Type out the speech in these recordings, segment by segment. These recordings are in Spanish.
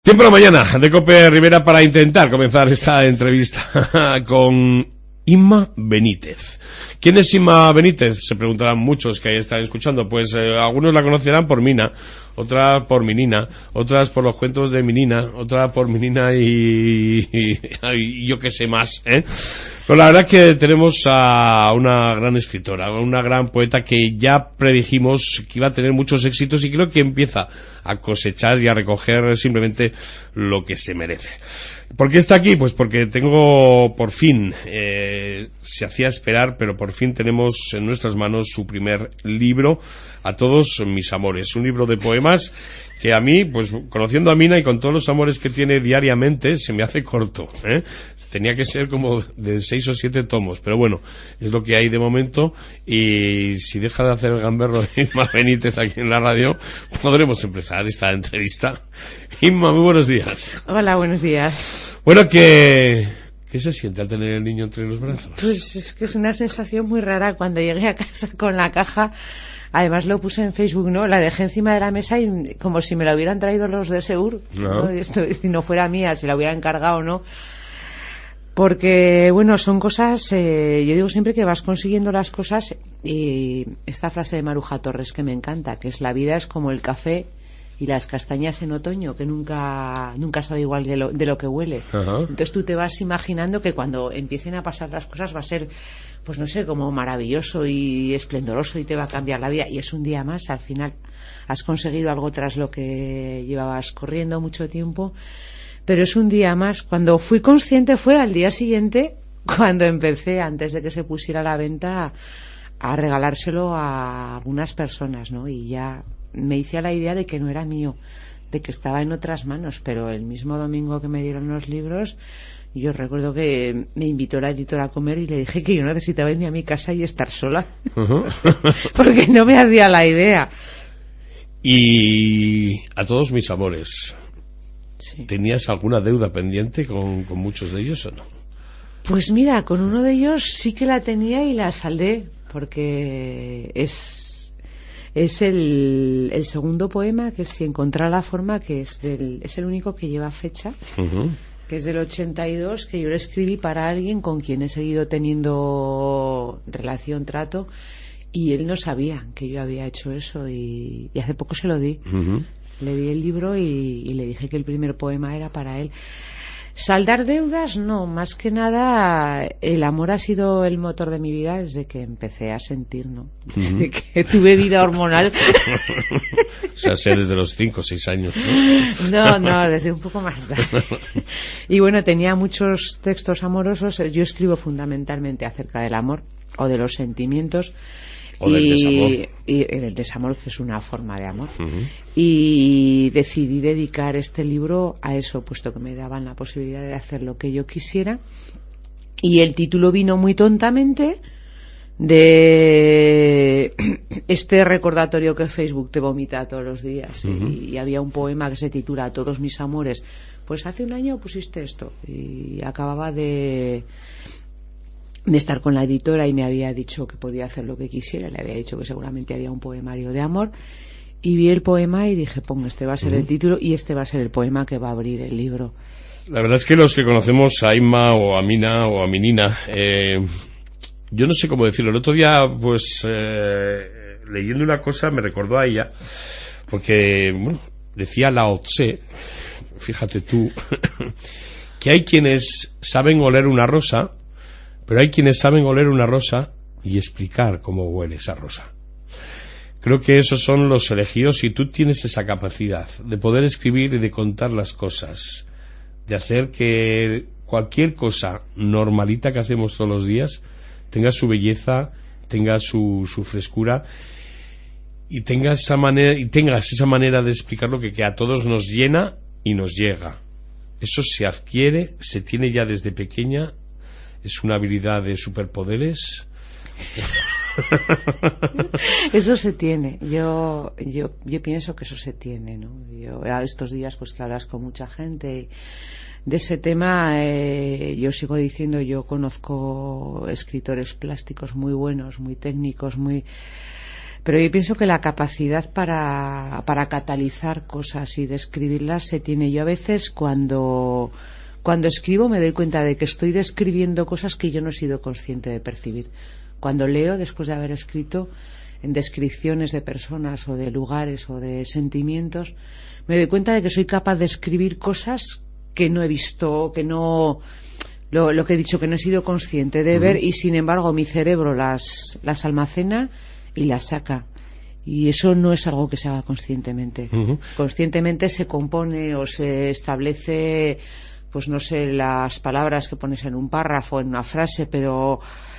Tiempo de la mañana de COPE Rivera para intentar comenzar esta entrevista con Inma Benítez. ¿Quién es Inma Benítez? Se preguntarán muchos que ahí están escuchando. Pues algunos la conocerán por Mina, otras por Minina, otras por los cuentos de Minina, otra por Minina y yo qué sé más, ¿eh? Pero la verdad que tenemos a una gran escritora, una gran poeta que ya predijimos que iba a tener muchos éxitos y creo que empieza a cosechar y a recoger simplemente lo que se merece. ¿Por qué está aquí? Pues porque tengo por fin, se hacía esperar, pero por fin tenemos en nuestras manos su primer libro, A todos mis amores, un libro de poemas que a mí, pues conociendo a Mina y con todos los amores que tiene diariamente, se me hace corto, ¿eh? Tenía que ser como de 6 o 7 tomos, pero bueno, es lo que hay de momento, y si deja de hacer el gamberro de Inma Benítez aquí en la radio, podremos empezar esta entrevista. Inma, muy buenos días. Hola, buenos días. Bueno, ¿qué se siente al tener el niño entre los brazos? Pues es que es una sensación muy rara. Cuando llegué a casa con la caja, además lo puse en Facebook, ¿no? La dejé encima de la mesa y como si me la hubieran traído los de Seur, ¿no? Esto, si no fuera mía, si la hubieran cargado o no. Porque, bueno, son cosas, yo digo siempre que vas consiguiendo las cosas, y esta frase de Maruja Torres que me encanta, que es: la vida es como el café y las castañas en otoño, que nunca sabe igual de lo que huele. Uh-huh. Entonces tú te vas imaginando que cuando empiecen a pasar las cosas va a ser, pues no sé, como maravilloso y esplendoroso y te va a cambiar la vida, y es un día más. Al final has conseguido algo tras lo que llevabas corriendo mucho tiempo, pero es un día más. Cuando fui consciente fue al día siguiente, cuando empecé, antes de que se pusiera a la venta, a regalárselo a algunas personas, ¿no? Y ya me hice a la idea de que no era mío, de que estaba en otras manos. Pero el mismo domingo que me dieron los libros, yo recuerdo que me invitó la editora a comer y le dije que yo necesitaba irme a mi casa y estar sola. Uh-huh. Porque no me hacía la idea. Y A todos mis amores, sí. ¿Tenías alguna deuda pendiente con muchos de ellos o no? Pues mira, con uno de ellos sí que la tenía y la saldé, porque es el segundo poema, que es Si encontrar la forma, que es el único que lleva fecha. Uh-huh. Que es del 82, que yo lo escribí para alguien con quien he seguido teniendo relación, trato, y él no sabía que yo había hecho eso, y hace poco se lo di. Uh-huh. Le di el libro y le dije que el primer poema era para él. Saldar deudas, no, más que nada el amor ha sido el motor de mi vida desde que empecé a sentir, ¿no? Desde que tuve vida hormonal. O sea, desde los 5 o 6 años, ¿no? No, desde un poco más tarde. Y bueno, tenía muchos textos amorosos. Yo escribo fundamentalmente acerca del amor o de los sentimientos. O del desamor. Y el desamor, que es una forma de amor. Uh-huh. Y decidí dedicar este libro a eso, puesto que me daban la posibilidad de hacer lo que yo quisiera. Y el título vino muy tontamente de este recordatorio que Facebook te vomita todos los días. Uh-huh. Y había un poema que se titula A todos mis amores. Pues hace un año pusiste esto. Y acababa de estar con la editora y me había dicho que podía hacer lo que quisiera. Le había dicho que seguramente haría un poemario de amor, y vi el poema y dije, este va a ser el título y este va a ser el poema que va a abrir el libro. La verdad es que los que conocemos a Inma o a Mina o a Minina, yo no sé cómo decirlo. El otro día, pues leyendo una cosa me recordó a ella, porque bueno, decía Lao Tse, fíjate tú, que hay quienes saben oler una rosa, pero hay quienes saben oler una rosa y explicar cómo huele esa rosa. Creo que esos son los elegidos, y tú tienes esa capacidad de poder escribir y de contar las cosas, de hacer que cualquier cosa normalita que hacemos todos los días tenga su belleza, tenga su frescura, y tengas esa manera de explicarlo que a todos nos llena y nos llega. Eso se adquiere, se tiene ya desde pequeña. Es una habilidad de superpoderes. Eso se tiene. Yo pienso que eso se tiene, ¿no? Yo estos días, pues que hablas con mucha gente de ese tema, yo sigo diciendo, yo conozco escritores plásticos muy buenos, muy técnicos, Pero yo pienso que la capacidad para catalizar cosas y describirlas se tiene. Yo a veces cuando escribo me doy cuenta de que estoy describiendo cosas que yo no he sido consciente de percibir. Cuando leo, después de haber escrito en descripciones de personas o de lugares o de sentimientos, me doy cuenta de que soy capaz de escribir cosas que no he visto, que no... Lo que he dicho, que no he sido consciente de ver, y sin embargo mi cerebro las almacena y las saca. Y eso no es algo que se haga conscientemente. Conscientemente se compone o se establece, pues no sé, las palabras que pones en un párrafo, en una frase, pero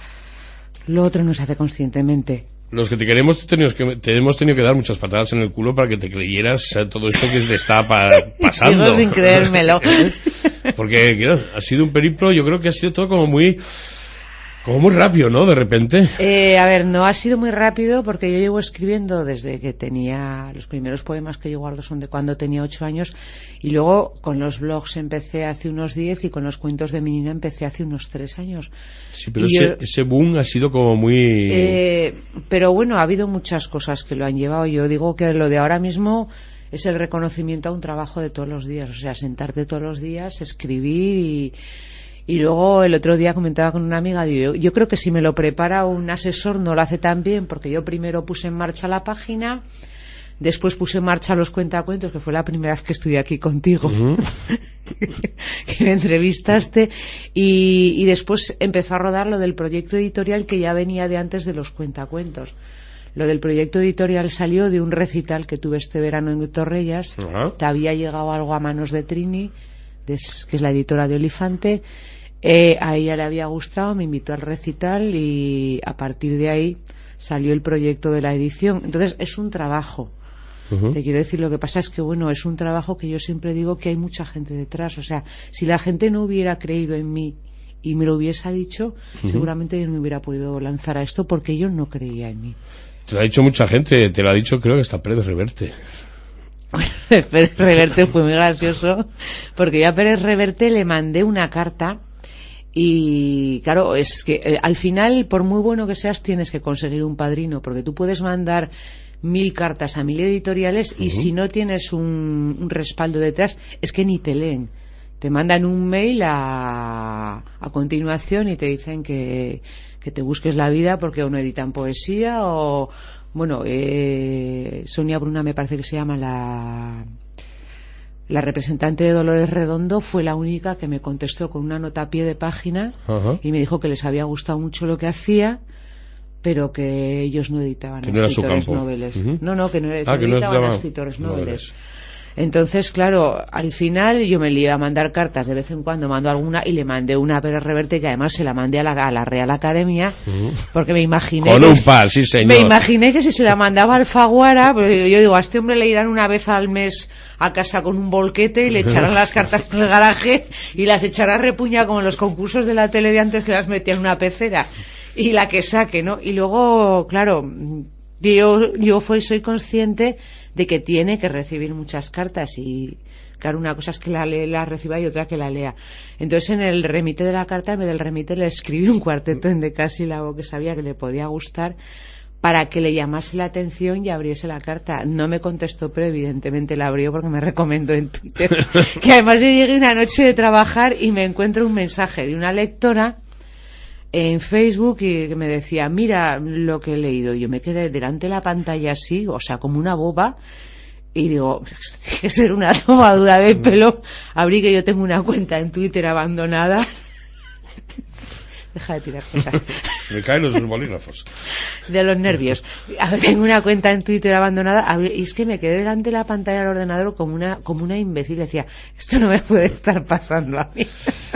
lo otro no se hace conscientemente. Los que te queremos te hemos tenido que dar muchas patadas en el culo para que te creyeras todo esto que te está pasando. Sigo sin creérmelo. Porque claro, ha sido un periplo, yo creo que ha sido todo como muy rápido, ¿no? De repente. A ver, no ha sido muy rápido porque yo llevo escribiendo desde que tenía... Los primeros poemas que yo guardo son de cuando tenía 8 años, y luego con los blogs empecé hace unos 10 y con los cuentos de mi niña empecé hace unos 3 años. Sí, pero ese boom ha sido como muy... Pero bueno, ha habido muchas cosas que lo han llevado. Yo digo que lo de ahora mismo es el reconocimiento a un trabajo de todos los días. O sea, sentarte todos los días, escribir y luego el otro día comentaba con una amiga, digo, yo creo que si me lo prepara un asesor no lo hace tan bien, porque yo primero puse en marcha la página, después puse en marcha los cuentacuentos, que fue la primera vez que estuve aquí contigo, que me entrevistaste, y después empezó a rodar lo del proyecto editorial que ya venía de antes de los cuentacuentos. Lo del proyecto editorial salió de un recital que tuve este verano en Torrellas. Te había llegado algo a manos de Trini, que es la editora de Olifante. A ella le había gustado, me invitó al recital y a partir de ahí salió el proyecto de la edición. Entonces es un trabajo. Te quiero decir, lo que pasa es que bueno, es un trabajo que yo siempre digo que hay mucha gente detrás. O sea, si la gente no hubiera creído en mí y me lo hubiese dicho, seguramente yo no me hubiera podido lanzar a esto, porque yo no creía en mí. Te lo ha dicho mucha gente, te lo ha dicho creo que hasta Pérez Reverte. Pérez Reverte fue muy gracioso, porque yo a Pérez Reverte le mandé una carta y claro, es que al final, por muy bueno que seas, tienes que conseguir un padrino, porque tú puedes mandar 1000 cartas a 1000 editoriales y si no tienes un respaldo detrás, es que ni te leen. Te mandan un mail a continuación y te dicen que te busques la vida porque o no editan poesía o... Bueno, Sonia Bruna me parece que se llama la representante de Dolores Redondo, fue la única que me contestó con una nota a pie de página y me dijo que les había gustado mucho lo que hacía, pero que ellos no editaban que no escritores noveles. No, que no editaban escritores noveles. Entonces, claro, al final yo me iba a mandar cartas de vez en cuando, mando alguna, y le mandé una a Pérez Reverte, que además se la mandé a la Real Academia, porque me imaginé con un par, sí señor. Me imaginé que si se la mandaba a Alfaguara, pues yo digo, a este hombre le irán una vez al mes a casa con un volquete y le echarán las cartas en el garaje y las echará repuña como en los concursos de la tele de antes, que las metían en una pecera y la que saque, ¿no? Y luego, claro, yo soy consciente de que tiene que recibir muchas cartas y claro, una cosa es que la reciba y otra que la lea. Entonces en el remite de la carta, en vez del remite, le escribí un cuarteto en decasílabo que sabía que le podía gustar para que le llamase la atención y abriese la carta. No me contestó, pero evidentemente la abrió porque me recomendó en Twitter. Que además yo llegué una noche de trabajar y me encuentro un mensaje de una lectora en Facebook y que me decía, mira lo que he leído. Yo me quedé delante de la pantalla así, o sea, como una boba, y digo, tiene que ser una tomadura de pelo. Abrí que yo tengo una cuenta en Twitter abandonada. Deja de tirar cosas. Me caen los bolígrafos. De los nervios. Tengo una cuenta en Twitter abandonada y es que me quedé delante de la pantalla del ordenador como una imbécil. Decía, esto no me puede estar pasando a mí.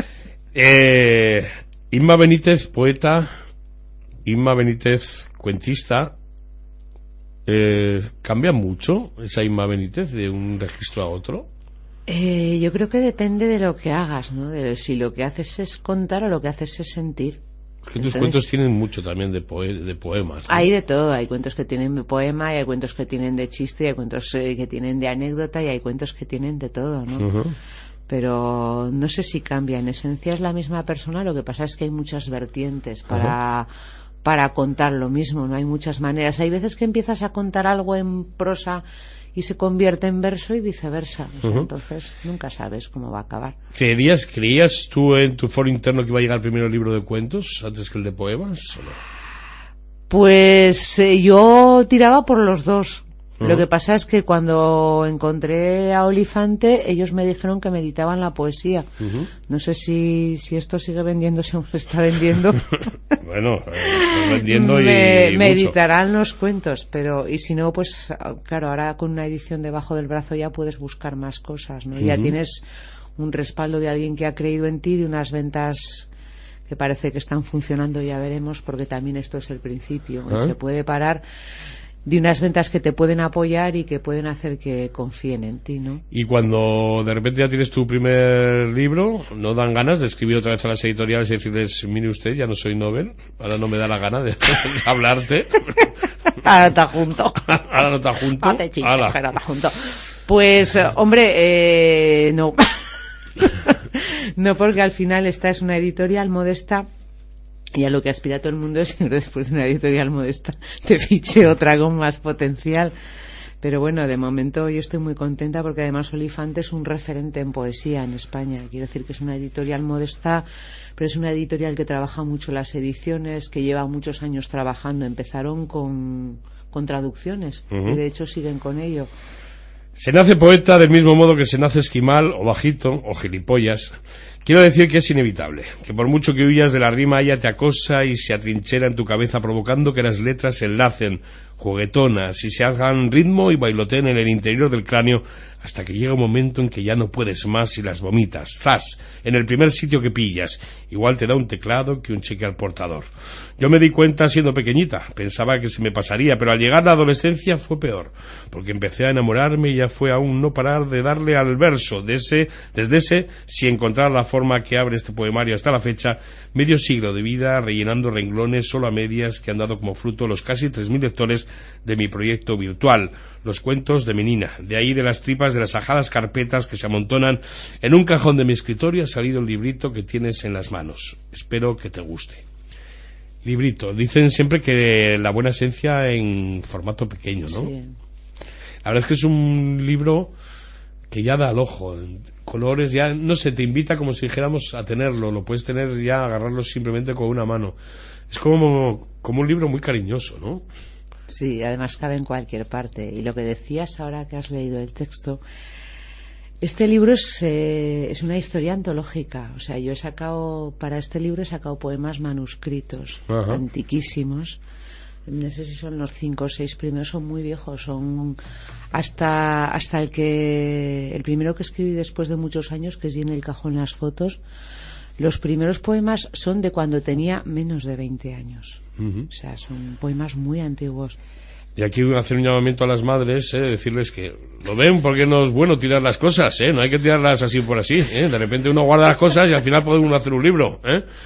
Inma Benítez, poeta, Inma Benítez, cuentista. ¿Cambia mucho esa Inma Benítez de un registro a otro? Yo creo que depende de lo que hagas, ¿no? De si lo que haces es contar o lo que haces es sentir. Es que tus cuentos tienen mucho también de poemas, ¿no? Hay de todo, hay cuentos que tienen de poema, y hay cuentos que tienen de chiste, y hay cuentos que tienen de anécdota, y hay cuentos que tienen de todo, ¿no? Pero no sé si cambia, en esencia es la misma persona, lo que pasa es que hay muchas vertientes para contar lo mismo, no hay muchas maneras. Hay veces que empiezas a contar algo en prosa y se convierte en verso y viceversa. O sea, entonces nunca sabes cómo va a acabar. ¿Creías tú en tu foro interno que iba a llegar primero el libro de cuentos antes que el de poemas? ¿O no? Pues yo tiraba por los dos. Lo que pasa es que cuando encontré a Olifante, ellos me dijeron que me editaban la poesía. No sé si esto sigue vendiéndose o se está vendiendo. Bueno, vendiendo y me mucho. editarán los cuentos, pero y si no, pues claro, ahora con una edición debajo del brazo ya puedes buscar más cosas, ¿no? Ya tienes un respaldo de alguien que ha creído en ti, de unas ventas que parece que están funcionando, ya veremos, porque también esto es el principio. Se puede parar, de unas ventas que te pueden apoyar y que pueden hacer que confíen en ti, ¿no? Y cuando de repente ya tienes tu primer libro, ¿no dan ganas de escribir otra vez a las editoriales y decirles, mire usted, ya no soy Nobel, ahora no me da la gana de hablarte? Ahora está junto. Ahora no está junto. Ahora está junto. Pues, hombre, no. No, porque al final esta es una editorial modesta. Y a lo que aspira todo el mundo es que después de una editorial modesta te fiche otra con más potencial. Pero bueno, de momento yo estoy muy contenta porque además Olifante es un referente en poesía en España. Quiero decir que es una editorial modesta, pero es una editorial que trabaja mucho las ediciones, que lleva muchos años trabajando. Empezaron con traducciones y de hecho siguen con ello. Se nace poeta del mismo modo que se nace esquimal o bajito o gilipollas. Quiero decir que es inevitable, que por mucho que huyas de la rima, ella te acosa y se atrinchera en tu cabeza provocando que las letras se enlacen, juguetonas, y se hagan ritmo y bailoteen en el interior del cráneo hasta que llega un momento en que ya no puedes más y las vomitas. ¡Zas! En el primer sitio que pillas. Igual te da un teclado que un cheque al portador. Yo me di cuenta siendo pequeñita. Pensaba que se me pasaría, pero al llegar la adolescencia fue peor. Porque empecé a enamorarme y ya fue aún no parar de darle al verso. Desde ese, si encontrar la forma que abre este poemario hasta la fecha, medio siglo de vida rellenando renglones solo a medias que han dado como fruto los casi 3.000 lectores de mi proyecto virtual, los cuentos de Menina. De ahí, de las tripas de las ajadas carpetas que se amontonan en un cajón de mi escritorio, ha salido el librito que tienes en las manos. Espero que te guste. Librito, dicen siempre que la buena esencia en formato pequeño, ¿no? Sí. La verdad es que es un libro que ya da al ojo, colores, ya no sé, te invita como si dijéramos a tenerlo, lo puedes tener ya, agarrarlo simplemente con una mano. Es como un libro muy cariñoso, ¿no? Sí, además cabe en cualquier parte. Y lo que decías ahora que has leído el texto, este libro es una historia antológica. O sea, yo he sacado, para este libro he sacado poemas manuscritos, antiquísimos. No sé si son los 5 o 6 primeros, son muy viejos, son hasta el primero que escribí después de muchos años, que es en el cajón las fotos. Los primeros poemas son de cuando tenía menos de 20 años. O sea, son poemas muy antiguos. Y aquí hacer un llamamiento a las madres, decirles que lo ven porque no es bueno tirar las cosas, no hay que tirarlas así por así, de repente uno guarda las cosas y al final puede uno hacer un libro,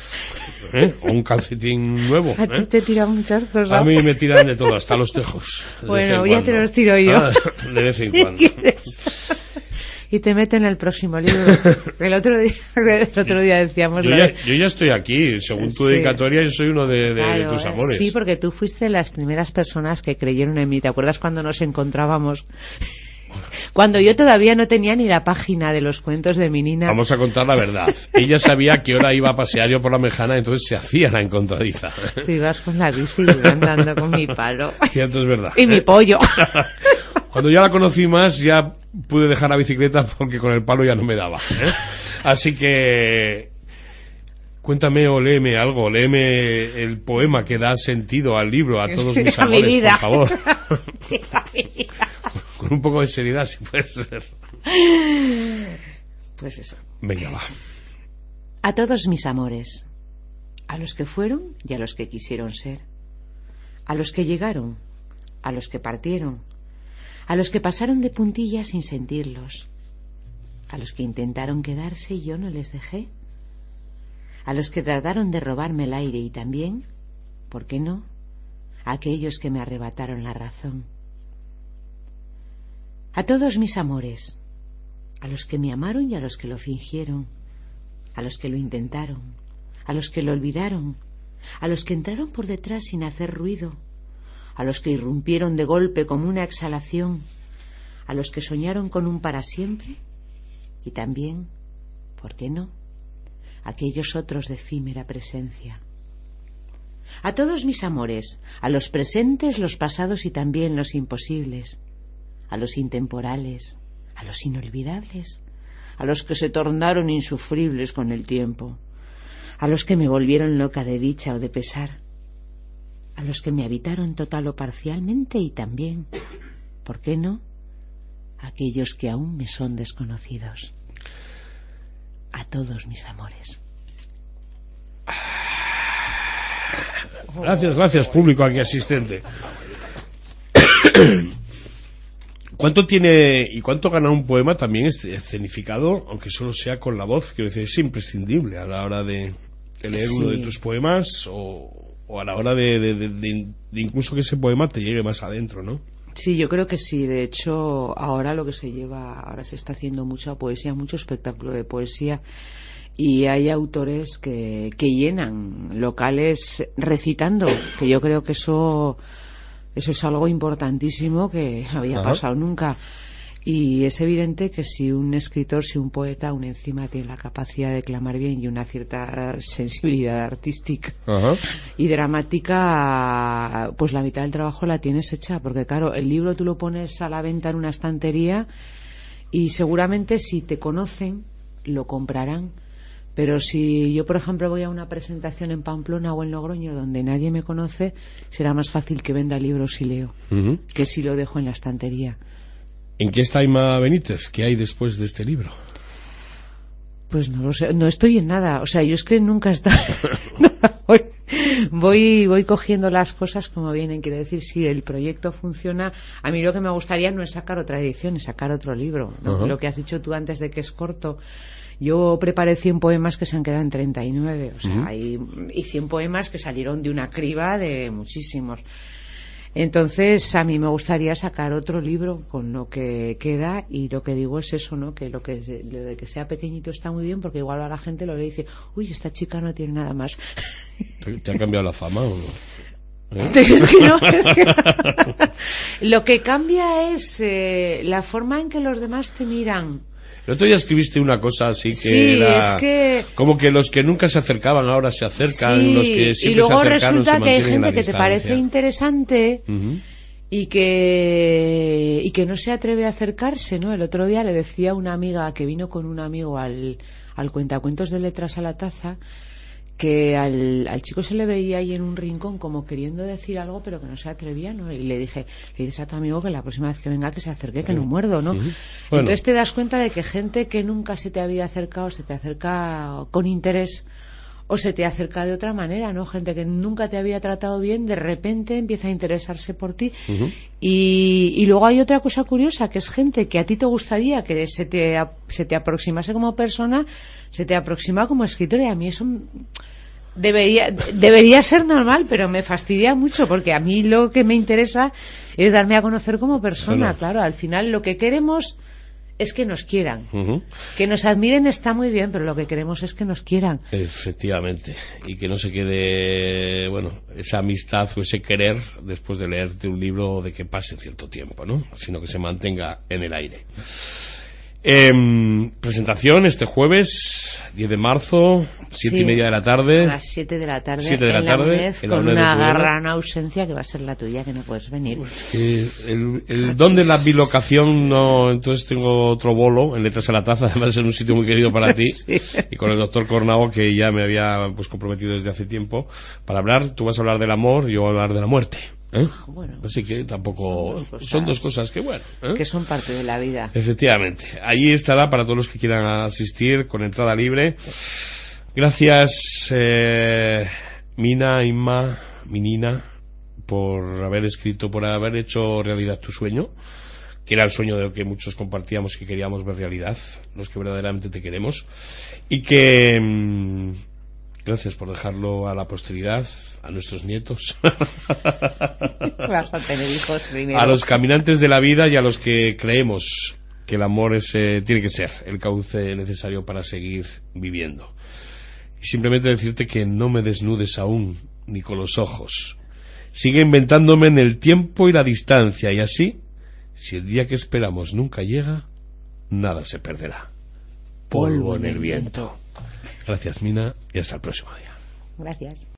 o un calcetín nuevo. A ti te tiran muchas cosas. A mí me tiran de todo, hasta los tejos. Bueno, ya te los tiro yo. De vez en cuando. Y te meten en el próximo libro. El otro día decíamos... Yo ya estoy aquí, según tu dedicatoria, yo soy uno de claro, tus amores. Sí, porque tú fuiste las primeras personas que creyeron en mí. ¿Te acuerdas cuando nos encontrábamos? Cuando yo todavía no tenía ni la página de los cuentos de Menina. Vamos a contar la verdad. Ella sabía a qué hora iba a pasear yo por la Mejana, entonces se hacía la encontradiza. Tú ibas con la bici y yo andando con mi palo. Cierto, es verdad. Y mi pollo. Cuando ya la conocí más, ya pude dejar la bicicleta porque con el palo ya no me daba. Así que cuéntame o léeme algo, léeme el poema que da sentido al libro, a todos mis amores, mi vida. Por favor. Con un poco de seriedad, si puede ser. Pues eso. Venga, va. A todos mis amores, a los que fueron y a los que quisieron ser, a los que llegaron, a los que partieron, a los que pasaron de puntillas sin sentirlos, a los que intentaron quedarse y yo no les dejé, a los que trataron de robarme el aire y también, ¿por qué no?, a aquellos que me arrebataron la razón. A todos mis amores, a los que me amaron y a los que lo fingieron, a los que lo intentaron, a los que lo olvidaron, a los que entraron por detrás sin hacer ruido, a los que irrumpieron de golpe como una exhalación, a los que soñaron con un para siempre, y también, ¿por qué no?, aquellos otros de efímera presencia. A todos mis amores, a los presentes, los pasados y también los imposibles, a los intemporales, a los inolvidables, a los que se tornaron insufribles con el tiempo, a los que me volvieron loca de dicha o de pesar, a los que me habitaron total o parcialmente y también, ¿por qué no?, aquellos que aún me son desconocidos. A todos mis amores. Gracias, público aquí asistente. ¿Cuánto tiene y cuánto gana un poema también escenificado, aunque solo sea con la voz? Quiero decir, es imprescindible a la hora de leer uno de tus poemas o a la hora de incluso que ese poema te llegue más adentro, ¿no? Sí, yo creo que sí. De hecho, ahora ahora se está haciendo mucha poesía, mucho espectáculo de poesía, y hay autores que llenan locales recitando, que yo creo que eso es algo importantísimo que no había pasado nunca. Y es evidente que si un escritor, si un poeta aún encima tiene la capacidad de declamar bien y una cierta sensibilidad artística y dramática, pues la mitad del trabajo la tienes hecha, porque claro, el libro tú lo pones a la venta en una estantería y seguramente si te conocen lo comprarán. Pero si yo, por ejemplo, voy a una presentación en Pamplona o en Logroño donde nadie me conoce, será más fácil que venda libros si leo que si lo dejo en la estantería. ¿En qué está Inma Benítez? ¿Qué hay después de este libro? Pues no lo sé, no estoy en nada. O sea, yo es que nunca está. voy cogiendo las cosas como vienen. Quiero decir, si el proyecto funciona, a mí lo que me gustaría no es sacar otra edición, es sacar otro libro, ¿no? Lo que has dicho tú antes de que es corto. Yo preparé 100 poemas que se han quedado en 39. O sea, y 100 poemas que salieron de una criba de muchísimos. Entonces a mí me gustaría sacar otro libro con lo que queda, y lo que digo es eso, ¿no? Que lo de que sea pequeñito está muy bien, porque igual a la gente lo ve y dice, uy, esta chica no tiene nada más. ¿Te ha cambiado la fama o no? Es que no, lo que cambia es la forma en que los demás te miran. El otro día escribiste una cosa así que sí, era es que... como que los que nunca se acercaban ahora se acercan, los que siempre se acercaron se mantienen en la distancia. Y luego resulta que hay gente que te parece interesante y que no se atreve a acercarse, ¿no? El otro día le decía a una amiga que vino con un amigo al Cuentacuentos de Letras a la Taza, que al chico se le veía ahí en un rincón como queriendo decir algo pero que no se atrevía, ¿no? Y le dices a tu amigo que la próxima vez que venga que se acerque, que no muerdo, ¿no? Bueno. Entonces te das cuenta de que gente que nunca se te había acercado se te acerca con interés o se te acerca de otra manera, ¿no? Gente que nunca te había tratado bien, de repente empieza a interesarse por ti. Y luego hay otra cosa curiosa, que es gente que a ti te gustaría que se te aproximase como persona, se te aproxima como escritor, y a mí eso debería ser normal, pero me fastidia mucho, porque a mí lo que me interesa es darme a conocer como persona. Claro, al final lo que queremos es que nos quieran. Que nos admiren está muy bien, pero lo que queremos es que nos quieran. Efectivamente. Y que no se quede, bueno, esa amistad o ese querer después de leerte un libro o de que pase cierto tiempo, ¿no? Sino que se mantenga en el aire. Presentación este jueves 10 de marzo, 7:30 de la tarde. A las 7 de la tarde. 7 de la tarde. En la UNED, con una gran ausencia que va a ser la tuya, que no puedes venir. El don de la bilocación no, entonces tengo otro bolo en Letras a la Taza, además en un sitio muy querido para ti. Sí. Y con el doctor Cornao, que ya me había pues comprometido desde hace tiempo para hablar. Tú vas a hablar del amor, yo voy a hablar de la muerte. Bueno, así que tampoco son dos cosas que bueno, que son parte de la vida. Efectivamente, allí estará para todos los que quieran asistir con entrada libre. Gracias Mina, Inma, Minina, por haber escrito, por haber hecho realidad tu sueño, que era el sueño de lo que muchos compartíamos, que queríamos ver realidad, los que verdaderamente te queremos, y que gracias por dejarlo a la posteridad, a nuestros nietos. Vas a tener hijos primero. A los caminantes de la vida y a los que creemos que el amor tiene que ser el cauce necesario para seguir viviendo. Y simplemente decirte que no me desnudes aún ni con los ojos. Sigue inventándome en el tiempo y la distancia, y así, si el día que esperamos nunca llega, nada se perderá. Polvo en el viento. Gracias, Mina, y hasta el próximo día. Gracias.